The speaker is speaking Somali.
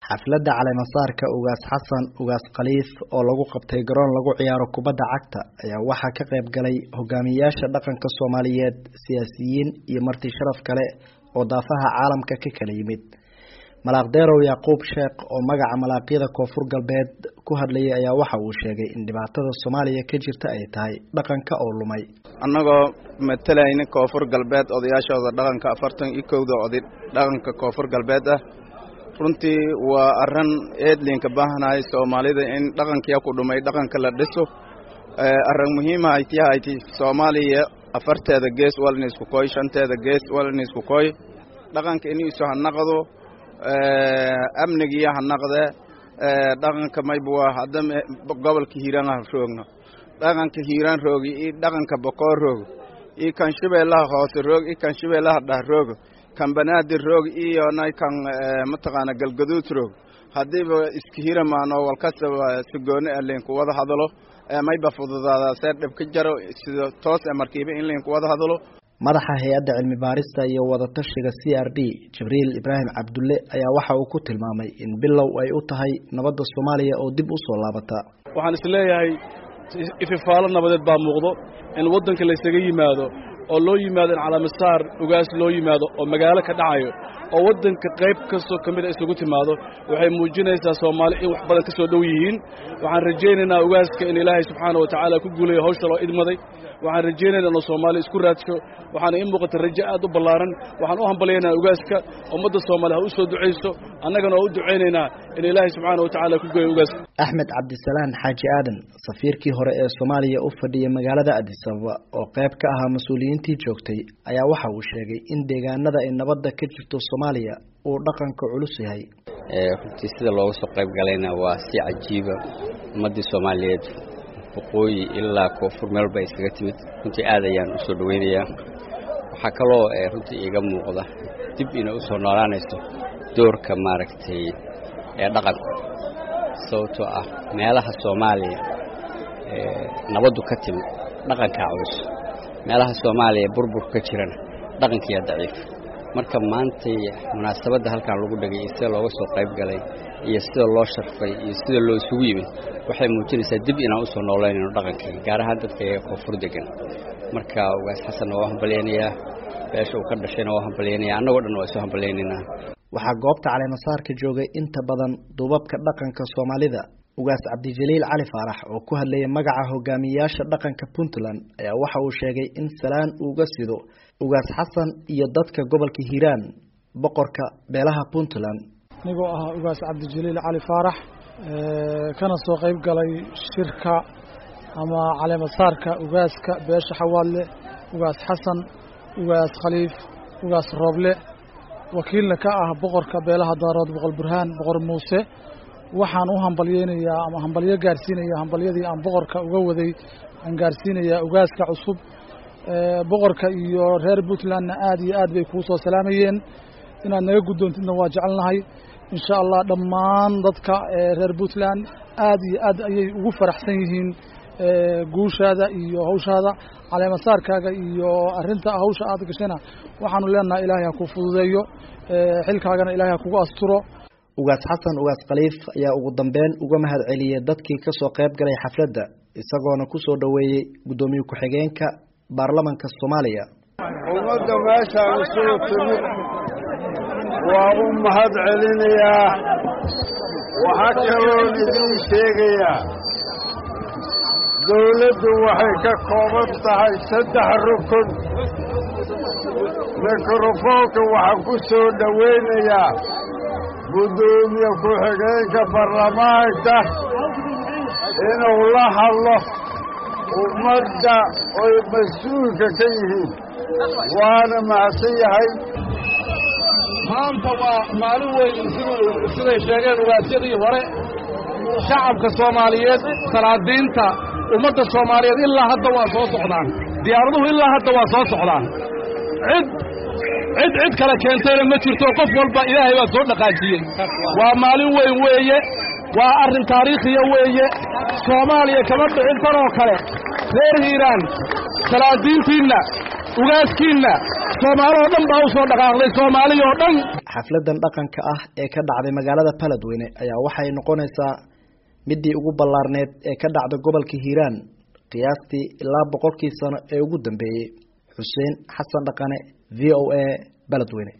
xafladda caleemasaarka ugaas xasan ugaas khaliif oo lagu qabtay garoon lagu ciyaaro kubadda cagta ayaa waxaa ka qayb galay hogaamiyaasha dhaqanka Soomaaliyeed, siyaasiyiin iyo marti sharaf kale oo daafaha caalamka ka kala yimid. Malaaq Deerow Yaquub Sheekh oo magaca malaaqyada Koonfur Galbeed ku hadlayay ayaa waxa uu sheegay in dhibaatada Soomaaliya ka jirta ay tahay dhaqanka oo lumay. Annagoo matalayna Koonfur Galbeed odayaashooda dhaqanka 41 oday dhaqanka Koonfur Galbeed ah runtii waa arin eedlinka baahnaay Soomaalida in dhaqankiya ku dhumay dhaqanka la dhiso arin muhiim ah ay Soomaaliya afarteeda gees walna isku kooy shanteeda gees walna isku kooy dhaqanka inuu soo hanaqdo amnigiya hanaqde dhaqanka maybuwa hadam gobolka Hiiraan ah roogno dhaqanka Hiiraan roogi iyo dhaqanka Boqor roog iyo kan Shabeellaha hoose roog iyo kan Shabeellaha dhax roog kan Banaadir roog iyo kan mataqaana Galgaduud roog hadiiba iska hiramaan oo walkasta sugoone leen ku wada hadalo mayba fududaada sadab ka jaro sida toos markiiba in leen ku wada hadalo. madaxa hay'adda cilmi baarista iyo wada tashiga CRD Jibriil Ibrahim Cabdulle ayaa waxa uu ku tilmaamay in bilow ay u tahay nabadda Soomaaliya oo dib u soo laabata. waxaan isleeyahay ififaalo nabadeed baa muuqdo in wadanka la isaga yimaado oo loo yimaado in calaamasaar ugaas loo yimaado oo magaalo ka dhacayo oo wadanka qayb kastoo kamid ah isugu timaado waxay muujinaysaa Soomaali in wax badan ka soo dhow yihiin. waxaan rajaynaynaa ugaaska in Ilaahay subxaanahu wa ta'aala ku guuleeyo hawsha loo idmaday. waxaan rajaynaynaa in Soomaali isku raadsho waxaan in muuqata rajo aad u ballaaran. waxaan u hambalyeynaa ugaaska ummadda Soomaaliya u soo duceyso annagana oo u duceynaynaa in Ilaahay subxaanahu wa ta'aala ku guuleeyo ugaaska. Axmed Cabdisalaan Xaaji Aadan safiirkii hore ee Soomaaliya u fadhiyay magaalada Addis Ababa oo qayb ka ahaa mas'uuliyiintii joogtay ayaa waxa uu sheegay in deegaanada ay nabadda ka jirto Soomaaliya uu dhaqanka culus yahay. runtii sida looga soo qayb galayna waa si cajiiba ummadda Soomaaliyeed waqooyi ilaa koonfur meel bay isaga timid runtii aad ayaan u soo dhaweynayaa. waxaa kaloo runtii iga muuqda dib inay u soo noolaanayso doorka maaragtay ee dhaqanka sababtoo ah meelaha Soomaaliya nabaddu ka timid dhaqanka culus meelaha Soomaaliya burbur ka jirana dhaqankiya daciif. marka maanta munaasabadda halkan lagu dhagay sida looga soo qayb galay iyo sida loo sharfay iyo sida loo isugu yimid waxay muujinaysaa dib inaan u soo nooleeyno dhaqankii gaar ahaan dadka koonfur degan. marka ugaas xasan oo hambalyeynaya beesha uu ka dhashayna oo hambalyeynaya annagoo dhan waa soo hambalyeynayna. waxaa goobta caleemasaarka joogay inta badan duubabka dhaqanka Soomaalida. ugaas Cabdijaliil Cali Faarax oo ku hadlayay magaca hogaamiyaasha dhaqanka Puntland ayaa waxa uu sheegay in salaan uga sido ugaas xasan iyo dadka gobolka Hiiraan boqorka beelaha Puntland. nigoo ah ugaas Cabdijaliil Cali Faarax kana soo qayb galay shirka ama caleemasaarka ugaaska beesha Xawaadle ugaas xasan ugaas khaliif ugaas Rooble wakiilna ka ah boqorka beelaha Daarood boqor Burhaan boqor Muuse. waxaan u hambalyeynayaa ama hambalyo gaarsiinayaa hambalyadii aan boqorka uga waday aan gaarsiinayaa ugaaska cusub. boqorka iyo reer Puntlandna aad iyo aad bay kuu soo salaamayeen inaad naga gudoontidna waa jecelnahay insha Allah. dhammaan dadka reer Puntland aad iyo aad ayay ugu faraxsan yihiin guushaada iyo hawshaada caleemasaarkaaga iyo arinta hawsha aad gashayna waxaanu leenahay Ilaahay ha ku fududeeyo xilkaagana Ilaahay ha kugu asturo. ugaas xasan ugaas khaliif ayaa ugu dambeyn uga mahad celiyay dadkii ka soo qayb galay xafladda isagoona ku soo dhaweeyay gudoomiye ku-xigeenka baarlamaanka Soomaaliya. ummadda meeshaan isugu timid waa u mahad celinayaa. waxaa kaloo idiin sheegayaa dawladdu waxay ka kooban tahay 3 rukun. mikrofoonka waxaan ku soo dhaweynayaa gudoomiye ku-xigeenka baarlamaanka inuu la hadlo ummadda oy mas-uulka ka yihiin waana mahadsan yahay. maanta waa maalin weyn siday sheegeen ugaasyadii hore shacabka Soomaaliyeed salaadiinta ummadda Soomaaliyeed ilaa hadda waa soo socdaan diyaaraduhu ilaa hadda waa soo socdaan cid kale keentayna ma jirto qof walba Ilaahay waa soo dhaqaajiyay. waa maalin weyn weeye waa arrin taariikhiya weeye Soomaaliya kama dhicin tanoo kale reer Hiiraan salaadiintiina ugaaskiina Soomaaliya oo dhan baa u soo dhaqaaqday Soomaaliya oo dhan. xafladan dhaqanka ah ee ka dhacday magaalada Beledweyne ayaa waxay noqonaysaa midii ugu ballaarneed ee ka dhacday gobolka Hiiraan qiyaastii ilaa 100 sano ee ugu dambeeyay. Xuseen Xasan Dhaqane, VOA, Beledweyne.